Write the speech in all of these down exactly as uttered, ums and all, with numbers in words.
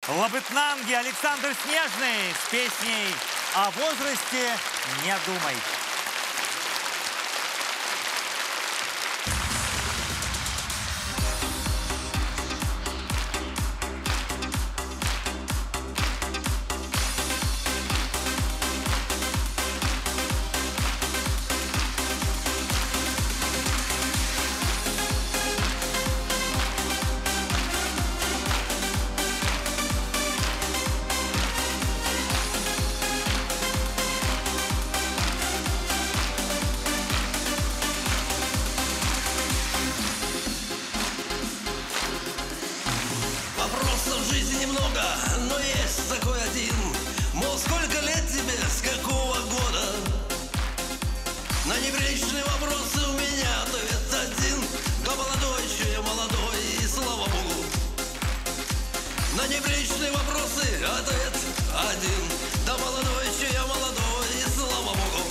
Лабытнанги Александр Снежный с песней «О возрасте не думай». Вопросов в жизни немного, но есть такой один. Мол, сколько лет тебе, с какого года? На неприличные вопросы у меня ответ один. Да молодой, еще я молодой, и слава богу. На неприличные вопросы ответ один. Да молодой, еще я молодой, и слава богу.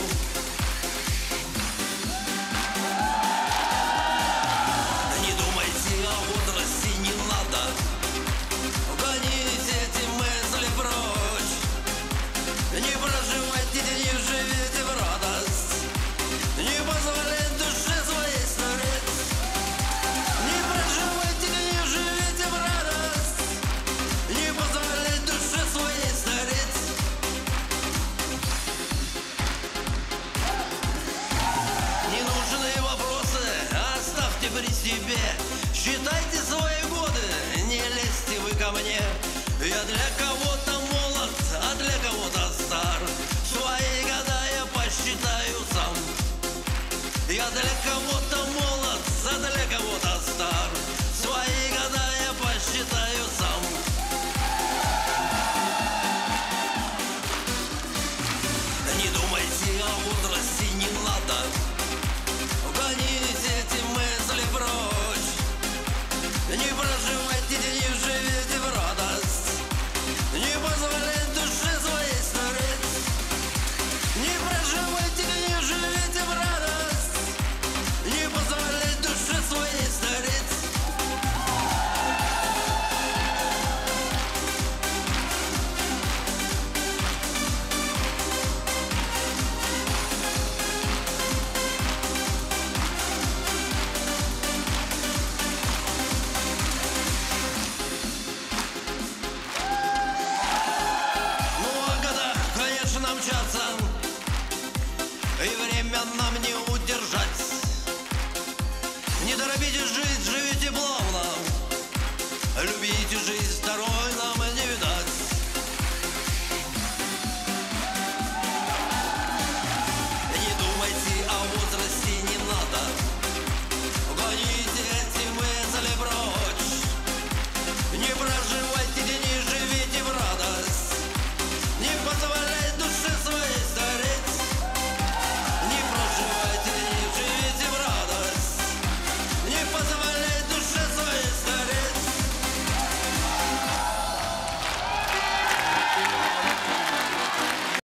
Не думайте о возрасте, не надо. Гоните эти мысли прочь. Не проживайте, не живите в радость. Не позволяйте душе своей стареть. Не проживайте, не живите в радость. Не позволяйте душе своей стареть. Ненужные вопросы оставьте при себе. Считайте свои годы, не лезьте вы ко мне. Я для кого-то молод, а для кого-то стар. Свои года я посчитаю сам. Я для кого-то молод, а для кого-то стар. Свои года я посчитаю сам. Не думайте о возрасте, не надо. Гоните эти мысли прочь. Не проживайте, не живите в радость. Не позволяйте душе своей стареть. Не проживайте, не живите в радость. Не позволяйте душе своей стареть. Мчаться, и время нам не удержать. Не торопите жизнь, живите плавно. Любите жизнь, здоровье.